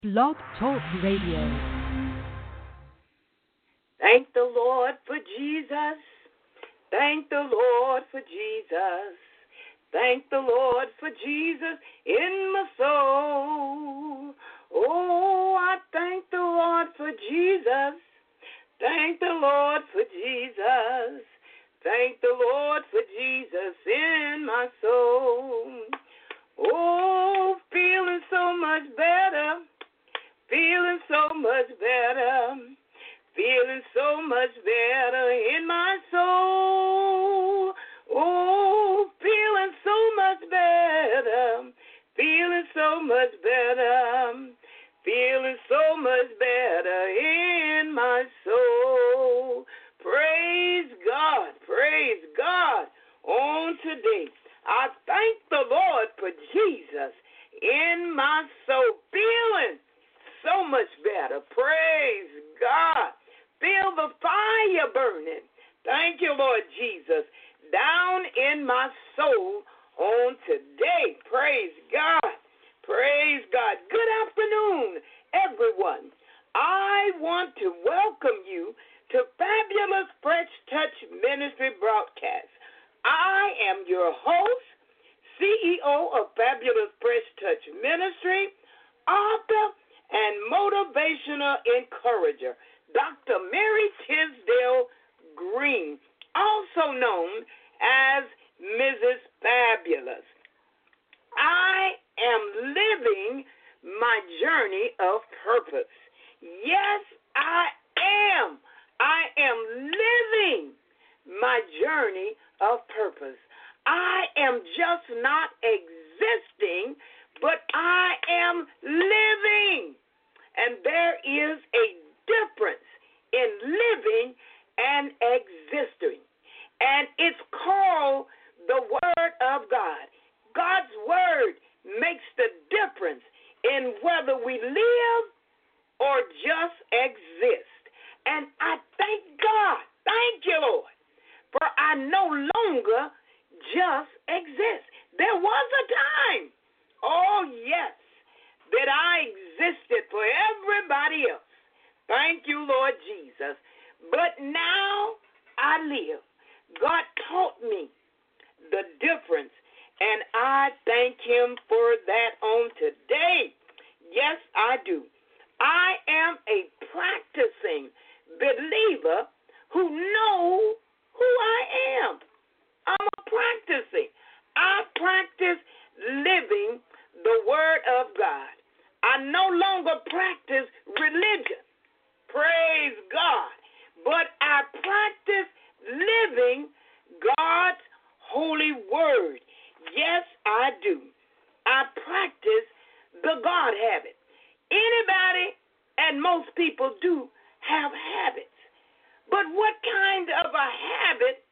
Blog Talk Radio. Thank the Lord for Jesus. Thank the Lord for Jesus. Thank the Lord for Jesus in my soul. Oh, I thank the Lord for Jesus. Thank the Lord for Jesus. Thank the Lord for Jesus in my soul. Oh, feeling so much better. Feeling so much better. Feeling so much better in my soul. Oh, feeling so much better. Feeling so much better. Feeling so much better in my soul. Praise God. Praise God. On today, I thank the Lord for Jesus in my soul. Feeling so much better. Praise God. Feel the fire burning. Thank you, Lord Jesus. Down in my soul on today. Praise God. Praise God. Good afternoon, everyone. I want to welcome you to Fabulous Fresh Touch Ministry broadcast. I am your host, CEO of Fabulous Fresh Touch Ministry, author, and motivational encourager, Dr. Mary Tisdale Green, also known as Mrs. Fabulous. I am living my journey of purpose. Yes, I am. I am living my journey of purpose. I am just not existing, but I am living. And there is a difference in living and existing. And it's called the Word of God. God's Word makes the difference in whether we live or just exist. And I thank God, thank you, Lord, for I no longer just exist. There was a time, oh yes, that I existed for everybody else. Thank you, Lord Jesus. But now I live. God taught me the difference, and I thank Him for that on today. Yes, I do. I am a practicing believer who knows who I am. I'm a practicing. I practice living the Word of God. I no longer practice religion. Praise God. But I practice living God's holy word. Yes, I do. I practice the God habit. Anybody and most people do have habits. But what kind of a habit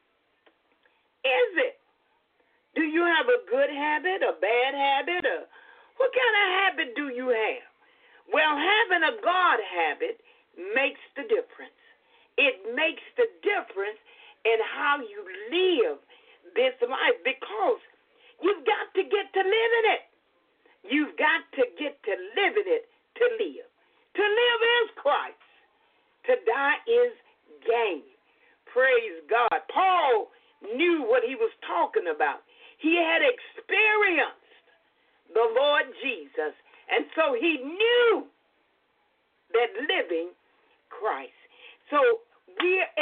is it? Do you have a good habit, a bad habit, or what kind of habit do you have? Well, having a God habit makes the difference. It makes the difference in how you live this life because you've got to get to living it. You've got to get to living it to live. To live is Christ. To die is gain. Praise God. Paul knew what he was talking about. He had experienced the Lord Jesus, and so he knew that living Christ. So we're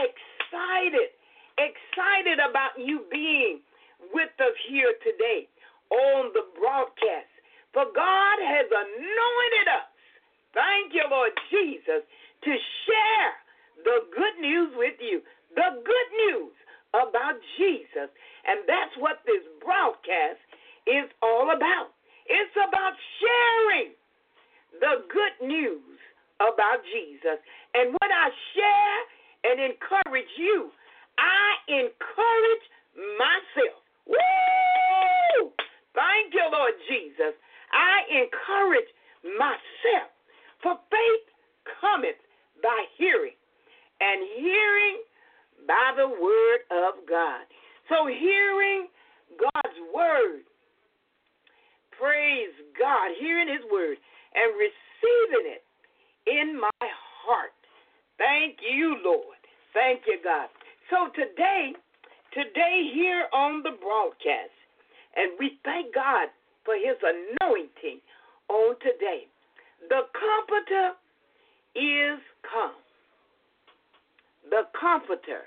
excited about you being with us here today on the broadcast. For God has anointed us, thank you, Lord Jesus, to share the good news with you, the good news about Jesus. And that's what this broadcast is all about. It's about sharing the good news about Jesus. And when I share and encourage you, I encourage myself. Woo! Thank you, Lord Jesus. I encourage myself. For faith cometh by hearing, and hearing by the word of God. So hearing God's word, praise God, hearing his word and receiving in my heart. Thank you, Lord. Thank you, God. So today here on the broadcast, and we thank God for his anointing on today. The Comforter is come. The Comforter.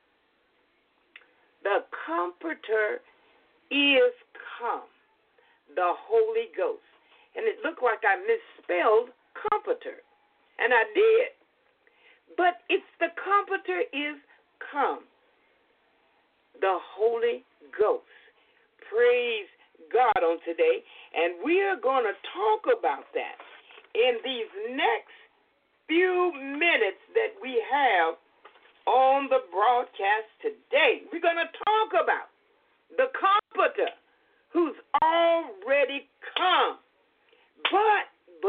The Comforter is come. The Holy Ghost. And it looked like I misspelled comforter. And I did. But it's the Comforter is come. The Holy Ghost. Praise God on today. And we are going to talk about that in these next few minutes that we have on the broadcast today. We're going to talk about the Comforter who's already come. But,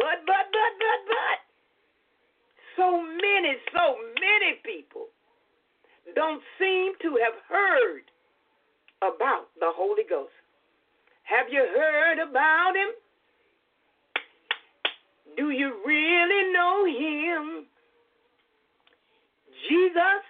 so many people don't seem to have heard about the Holy Ghost. Have you heard about him? Do you really know him? Jesus.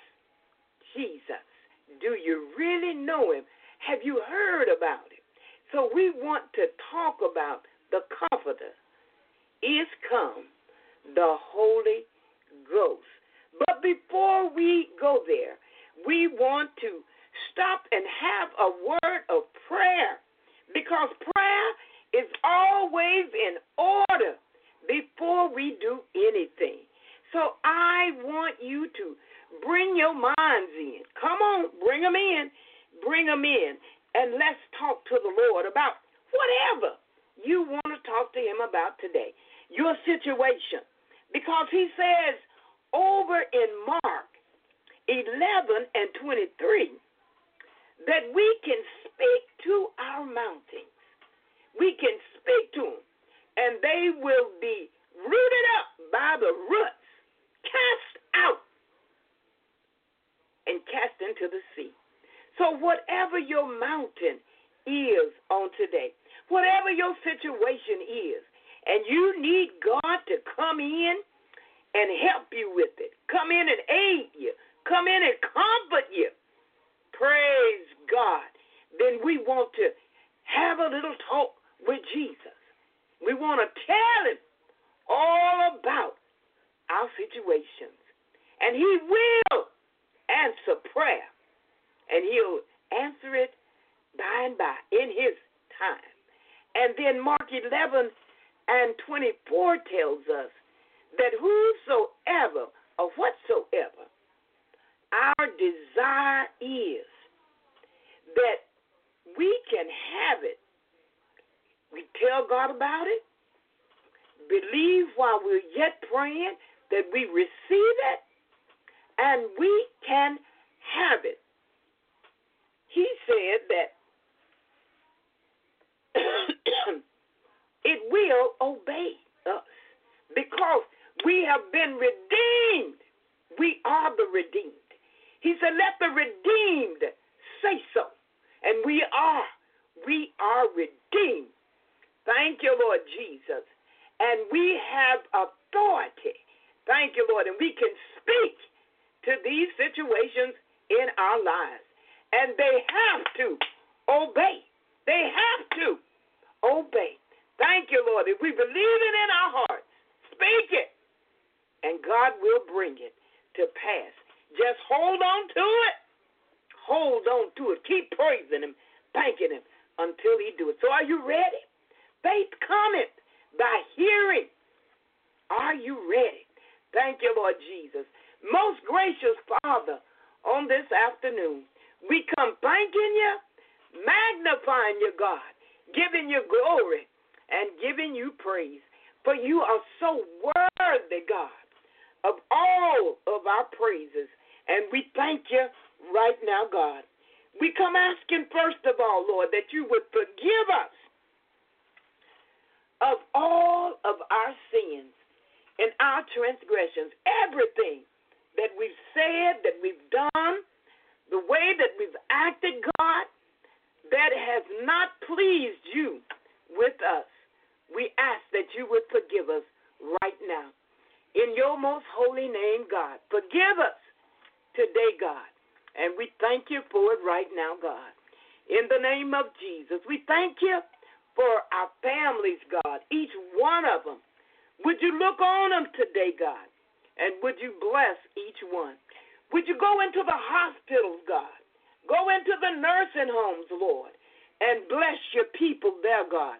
Do you really know him? Have you heard about him? So we want to talk about the Comforter is come, the Holy Ghost. But before we go there, we want to stop and have a word of prayer, because prayer is always in order before we do anything. So I want you to bring your minds in. Come on, bring them in. Bring them in. And let's talk to the Lord about whatever you want to talk to him about today. Your situation. Because he says over in Mark 11:23 that we can speak to our mountains. We can speak to them, and they will be rooted up by the roots, cast out, and cast into the sea. So whatever your mountain is on today, whatever your situation is, and you need God to come in and help you with it, come in and aid you, come in and comfort you, praise God, then we want to have a little talk with Jesus. We want to tell him all about our situations. And he will answer prayer. And he'll answer it by and by in his time. And then Mark 11:24 tells us that whosoever or whatsoever our desire is, that we can have it. We tell God about it. Believe while we're yet praying that we receive it, and we can have it. He said that it will obey us because we have been redeemed. We are the redeemed. He said, let the redeemed say so. And we are redeemed. Thank you, Lord Jesus. And we have authority. Thank you, Lord. And we can speak to these situations in our lives. And they have to obey. They have to obey. Thank you, Lord. If we believe it in our hearts, speak it, and God will bring it to pass. Just hold on to it. Hold on to it. Keep praising him, thanking him until he do it. So are you ready? Faith cometh by hearing. Are you ready? Thank you, Lord Jesus. Most gracious Father, on this afternoon, we come thanking you, magnifying you, God, giving you glory, and giving you praise. For you are so worthy, God, of all of our praises. And we thank you right now, God. We come asking, first of all, Lord, that you would forgive us of all of our sins and our transgressions, everything that we've said, that we've done, the way that we've acted, God, that has not pleased you with us. We ask that you would forgive us right now. in your most holy name, God. Forgive us today, God. And we thank you for it right now, God. In the name of Jesus, we thank you for our families, God, each one of them. Would you look on them today, God, and would you bless each one? Would you go into the hospitals, God, go into the nursing homes, Lord, and bless your people there, God.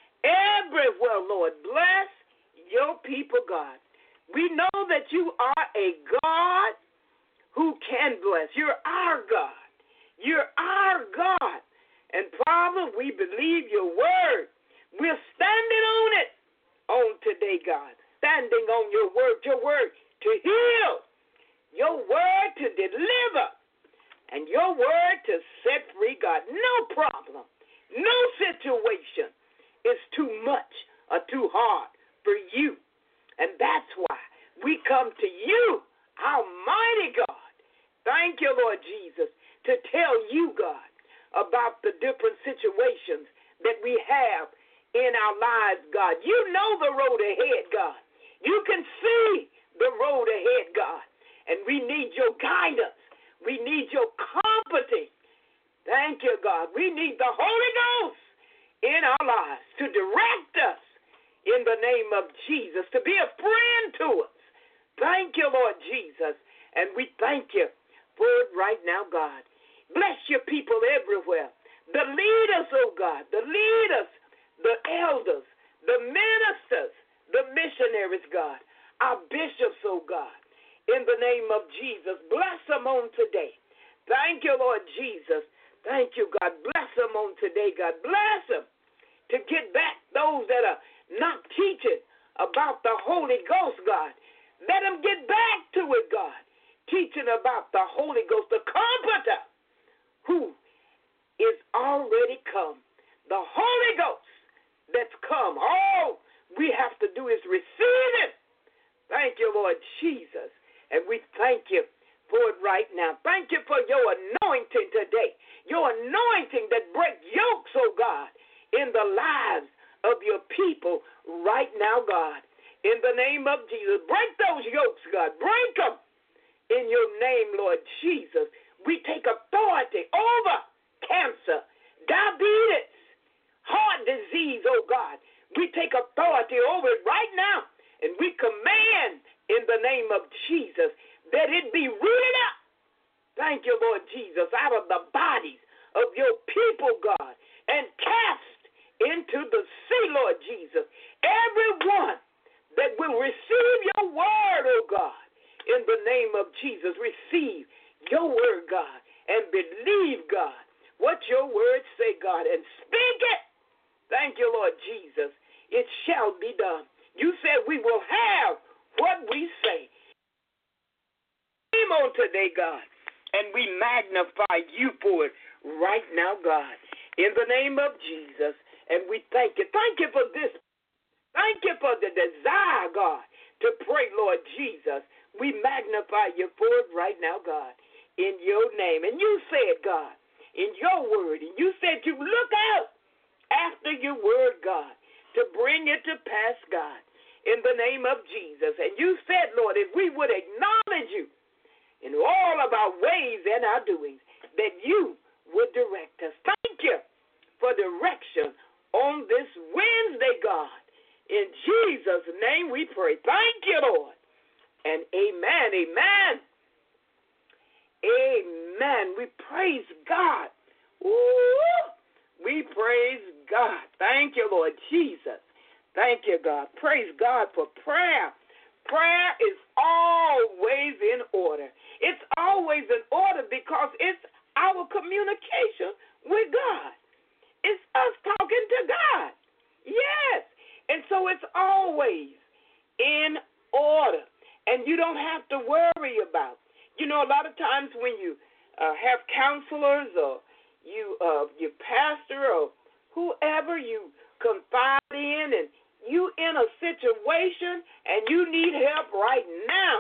Everywhere, Lord, bless your people, God. We know that you are a God who can bless. You're our God. You're our God. And Father, we believe your word. We're standing on it on today, God. Standing on your word to heal, your word to deliver, and your word to set free, God. No problem, no situation is too much or too hard for you. And that's why we come to you, Almighty God. Thank you, Lord Jesus, to tell you, God, about the different situations that we have in our lives, God. You know the road ahead, God. You can see the road ahead, God. And we need your guidance. We need your comforting. Thank you, God. We need the Holy Ghost in our lives to direct us in the name of Jesus, to be a friend to us. Thank you, Lord Jesus. And we thank you for it right now, God. Bless your people everywhere. The leaders, oh God, the leaders, the elders, the ministers, the missionaries, God, our bishops, oh God, in the name of Jesus. Bless them on today. Thank you, Lord Jesus. Thank you, God. Bless them on today, God. Bless them to get back those that are not teaching about the Holy Ghost, God. Let them get back to it, God. Teaching about the Holy Ghost, the Comforter, who is already come. The Holy Ghost that's come. All we have to do is receive it. Thank you, Lord Jesus. And we thank you for it right now. Thank you for your anointing today. Your anointing that breaks yokes, oh God, in the lives of your people right now, God. In the name of Jesus. Break those yokes, God. Break them. In your name, Lord Jesus, we take authority over cancer, diabetes, heart disease, oh God. We take authority over it right now, and we command in the name of Jesus that it be rooted up. Thank you, Lord Jesus, out of the bodies of your people, God, and cast into the sea, Lord Jesus. Everyone that will receive your word, oh God, in the name of Jesus, receive your word, God, and believe, God, what your words say, God, and speak it. Thank you, Lord Jesus. It shall be done. You said we will have what we say. Name on today, God, and we magnify you for it right now, God, in the name of Jesus, and we thank you. Thank you for this. Thank you for the desire, God, to pray, Lord Jesus. We magnify you for it right now, God, in your name. And you said, God, in your word, and you said you look out after your word, God, to bring it to pass, God, in the name of Jesus. And you said, Lord, if we would acknowledge you in all of our ways and our doings, that you would direct us. Thank you for direction on this Wednesday, God. In Jesus' name we pray. Thank you, Lord. And amen, amen, amen. We praise God. Ooh, we praise God. Thank you, Lord Jesus. Thank you, God. Praise God for prayer. Prayer is always in order. It's always in order because it's our communication with God. It's us talking to God. Yes. And so it's always in order. And you don't have to worry about. You know, a lot of times when you have counselors or your pastor or whoever you confide in, and you in a situation and you need help right now.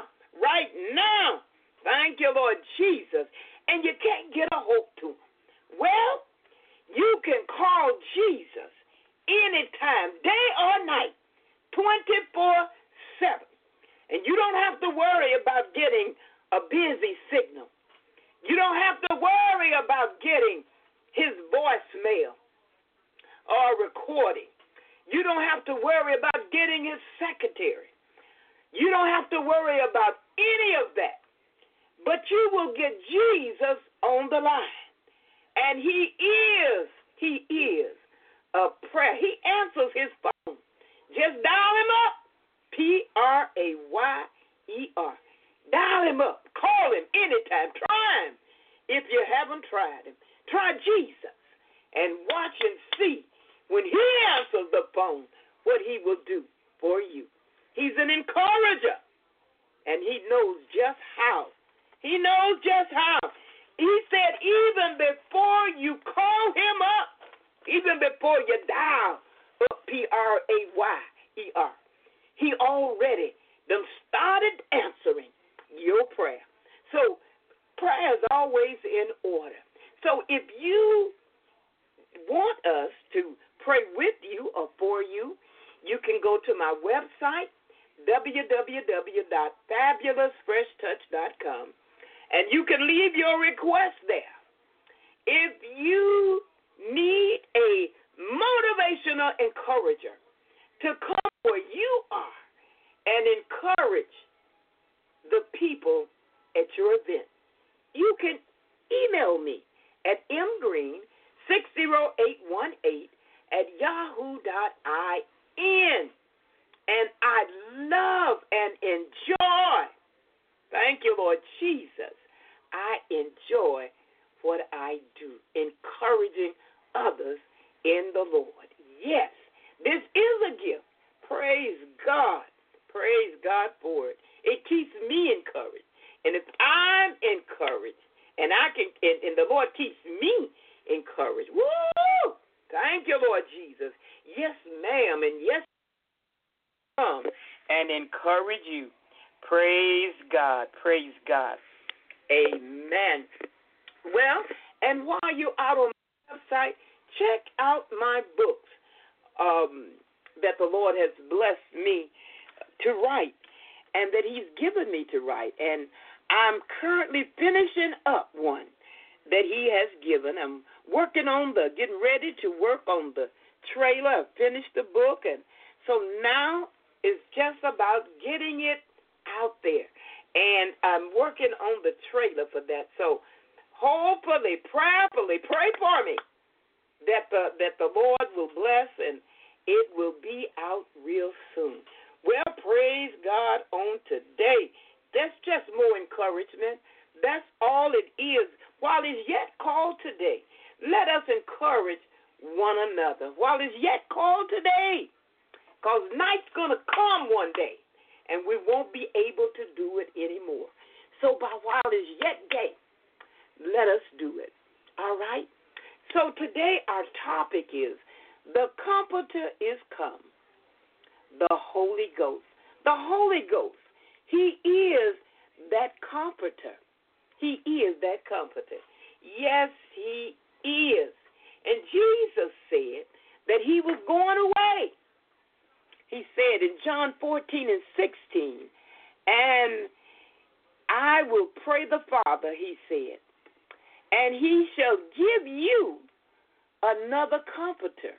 Thank you, Lord Jesus. And you can't get a hold to him. Well, you can call Jesus anytime, day or night, 24/7. And you don't have to worry about getting a busy signal. You don't have to worry about getting his voicemail or recording. You don't have to worry about getting his secretary. You don't have to worry about any of that. But you will get Jesus on the line. And he is a prayer. He answers his phone. Just dial him up. Prayer. Dial him up. Call him anytime. Try him if you haven't tried him. Try Jesus and watch and see when he answers the phone what he will do for you. He's an encourager, and he knows just how. He knows just how. He said even before you call him up, even before you dial up Prayer, he already done started answering your prayer. So prayer is always in order. So if you want us to pray with you or for you, you can go to my website, www.fabulousfreshtouch.com, and you can leave your request there. If you need a motivational encourager to come where you are and encourage the people at your event, you can email me at mgreen60818@yahoo.in. And I love and enjoy, thank you, Lord Jesus, I enjoy what I do, encouraging others in the Lord. Yes, this is a gift. Praise God. Praise God for it. It keeps me encouraged. And if I'm encouraged, and the Lord keeps me encouraged. Woo! Thank you, Lord Jesus. Yes, ma'am, and yes, come and encourage you. Praise God. Praise God. Amen. Well, and while you're out on my website, check out my books that the Lord has blessed me to write and that he's given me to write. And I'm currently finishing up one that he has given. I'm getting ready to work on the trailer. I finished the book, and so now it's just about getting it out there. And I'm working on the trailer for that. So hopefully, prayerfully, pray for me that the Lord will bless and it will be out real soon. Well, praise God on today. That's just more encouragement. That's all it is. While it's yet called today, let us encourage one another. While it's yet called today, because night's going to come one day, and we won't be able to do it anymore. So while it's yet day, let us do it. All right? So today our topic is, the Comforter is come, the Holy Ghost. The Holy Ghost, he is that comforter. He is that comforter. Yes, he is. And Jesus said that he was going away. He said in John 14:16, and I will pray the Father, he said, and he shall give you another comforter,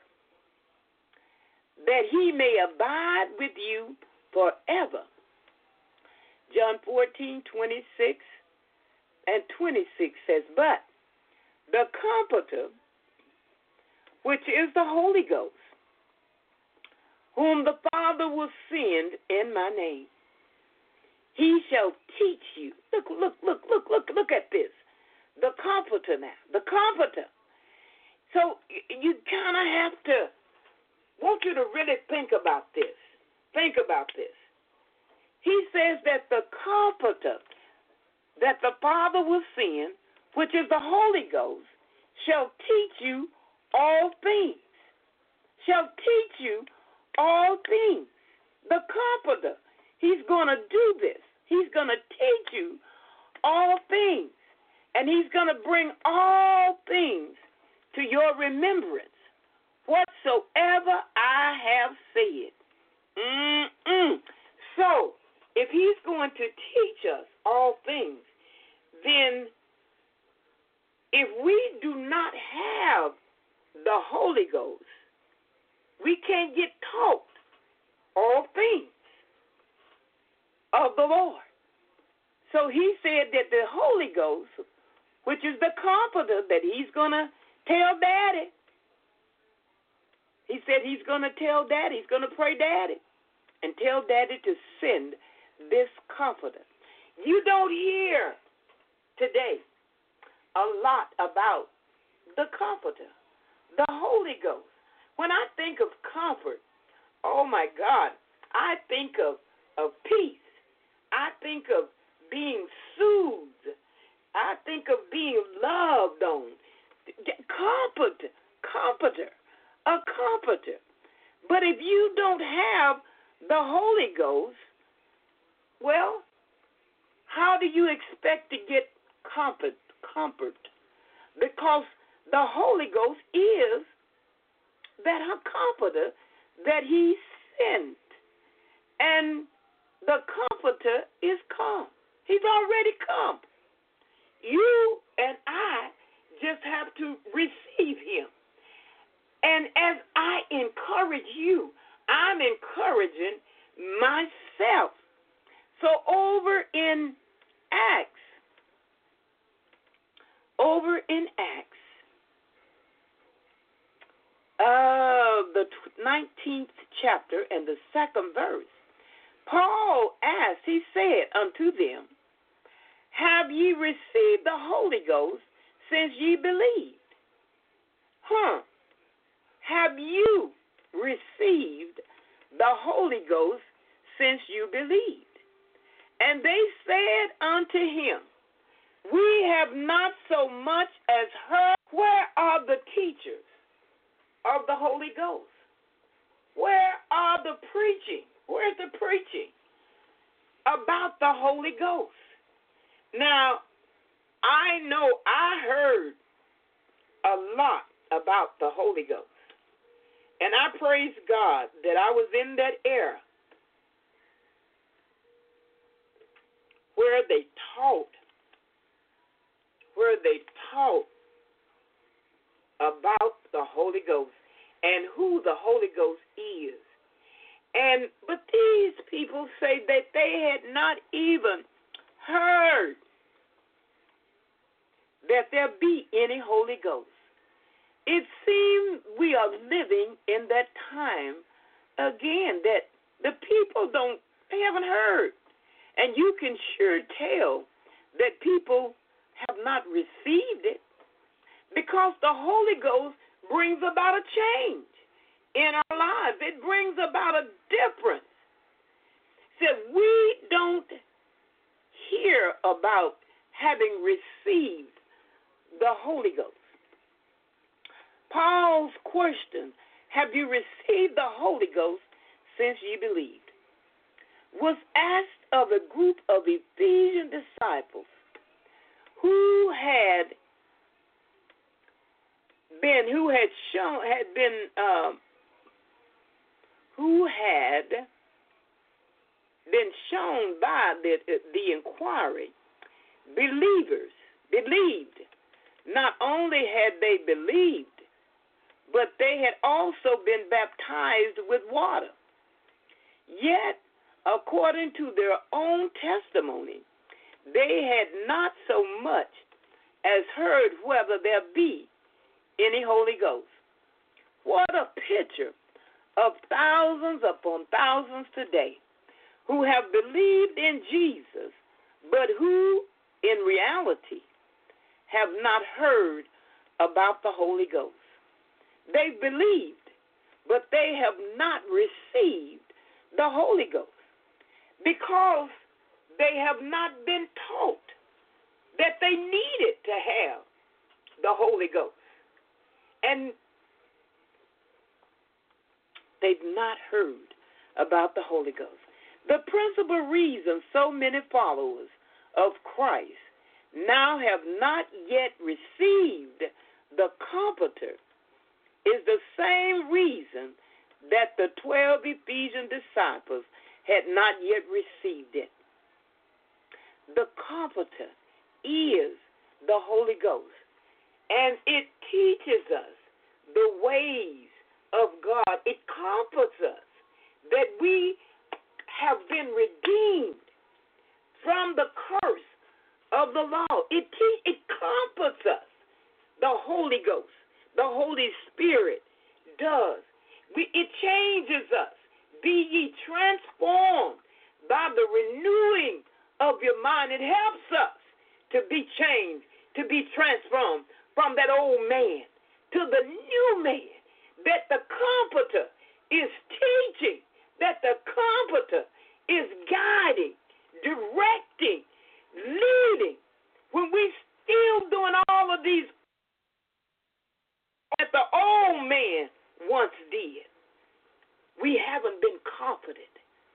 that he may abide with you forever. John 14:26 and 26 says, but the Comforter, which is the Holy Ghost, whom the Father will send in my name, he shall teach you. Look at this. The Comforter now. The Comforter. So you kind of have to, want you to really think about this. Think about this. He says that the Comforter that the Father will send, which is the Holy Ghost, shall teach you all things. Shall teach you all things. The Comforter, he's going to do this. He's going to teach you all things. And he's going to bring all things to your remembrance, whatsoever I have said. So, if he's going to teach us all things, then if we do not have the Holy Ghost, we can't get taught all things of the Lord. So he said that the Holy Ghost, which is the comforter that he's going to tell Daddy. He said he's going to tell Daddy, he's going to pray Daddy and tell Daddy to send this comforter. You don't hear today a lot about the comforter, the Holy Ghost. When I think of comfort, oh my God, I think of peace. I think of being soothed. I think of being loved on. Comforter, a comforter. But if you don't have the Holy Ghost, well, how do you expect to get comfort? Because the Holy Ghost is that comforter that he sent. And the comforter is come. He's already come. You and I just have to receive him. And as I encourage you, I'm encouraging myself. So over in Acts, the 19th chapter and the 2nd verse, Paul asked, he said unto them, have ye received the Holy Ghost since ye believed? Have you received the Holy Ghost since you believed? And they said unto him, we have not so much as heard. Where are the teachers of the Holy Ghost? Where are the preaching? Where's the preaching about the Holy Ghost? Now, I know I heard a lot about the Holy Ghost. And I praise God that I was in that era where they taught about the Holy Ghost and who the Holy Ghost is. But these people say that they had not even heard that there be any Holy Ghost. It seems we are living in that time again that the people they haven't heard. And you can sure tell that people have not received it because the Holy Ghost brings about a change in our lives. It brings about a difference. So we don't hear about having received the Holy Ghost. Paul's question, have you received the Holy Ghost since you believed, was asked of a group of Ephesian disciples who had been shown by the inquiry. Believers believed. Not only had they believed, but they had also been baptized with water. Yet, according to their own testimony, they had not so much as heard whether there be any Holy Ghost. What a picture of thousands upon thousands today who have believed in Jesus, but who, in reality, have not heard about the Holy Ghost. They believed, but they have not received the Holy Ghost because they have not been taught that they needed to have the Holy Ghost. And they've not heard about the Holy Ghost. The principal reason so many followers of Christ now have not yet received the Comforter is the same reason that the 12 Ephesian disciples had not yet received it. The Comforter is the Holy Ghost, and it teaches us the ways of God. It comforts us that we have been redeemed from the curse of the law. It comforts us. The Holy Ghost, the Holy Spirit does. It changes us. Be ye transformed by the renewing of your mind. It helps us to be changed, to be transformed from that old man to the new man, that the Comforter is teaching, that the Comforter is guiding, directing, leading. When we still doing all of these that the old man once did, we haven't been comforted.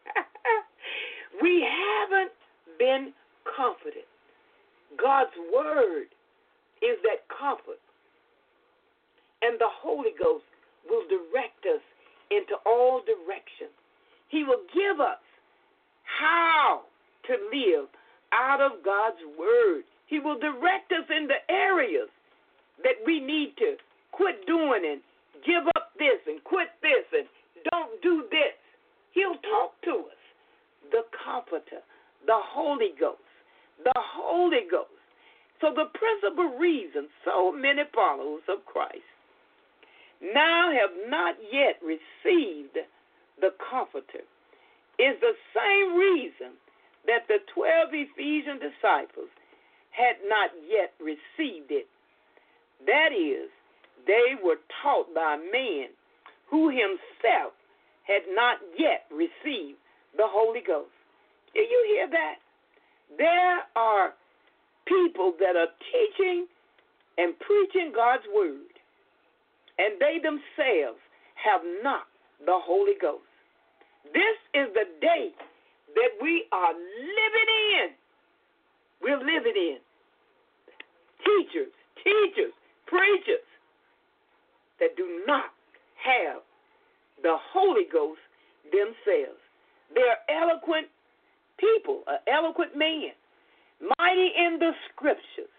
We haven't been comforted. God's word is that comfort, and the Holy Ghost will direct us into all directions. He will give us how to live out of God's word. He will direct us in the areas that we need to quit doing and give up this and quit this and don't do this. He'll talk to us. The Comforter, the Holy Ghost, the Holy Ghost. So the principal reason so many followers of Christ now have not yet received the Comforter is the same reason that the 12 Ephesian disciples had not yet received it. That is, they were taught by a man who himself had not yet received the Holy Ghost. Do you hear that? There are people that are teaching and preaching God's word, and they themselves have not the Holy Ghost. This is the day that we are living in. We're living in. Teachers, preachers that do not have the Holy Ghost themselves. They're eloquent people, an eloquent man, mighty in the scriptures,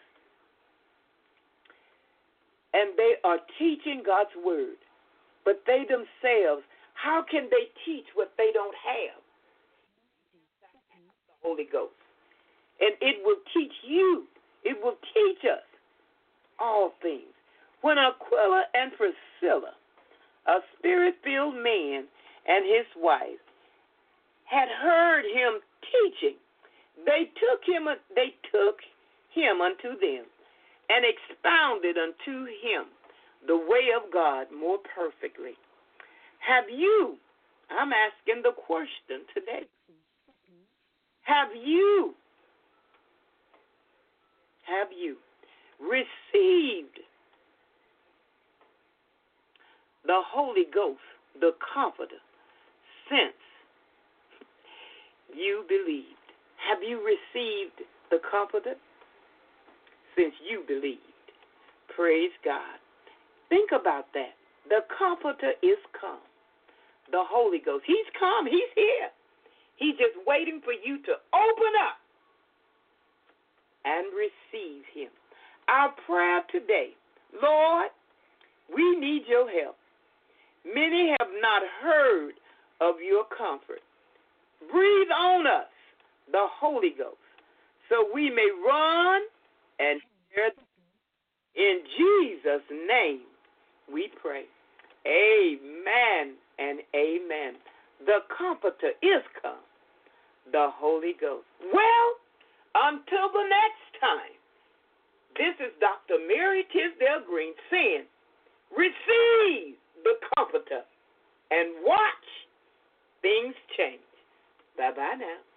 and they are teaching God's word. But they themselves, how can they teach what they don't have? The Holy Ghost. And it will teach you, it will teach us all things. When Aquila and Priscilla, a spirit-filled man and his wife, had heard him teaching, they took him unto them and expounded unto him the way of God more perfectly. Have you, I'm asking the question today, have you received the Holy Ghost, the Comforter, since you believed? Have you received the Comforter since you believed? Praise God. Think about that. The Comforter is come. The Holy Ghost. He's come. He's here. He's just waiting for you to open up and receive him. Our prayer today, Lord, we need your help. Many have not heard of your comfort. Breathe on us the Holy Ghost so we may run and hear. In Jesus' name we pray. Amen and amen. The Comforter is come, the Holy Ghost. Well, until the next time, this is Dr. Mary Tisdale Green saying, receive the Comforter and watch things change. Bye-bye now.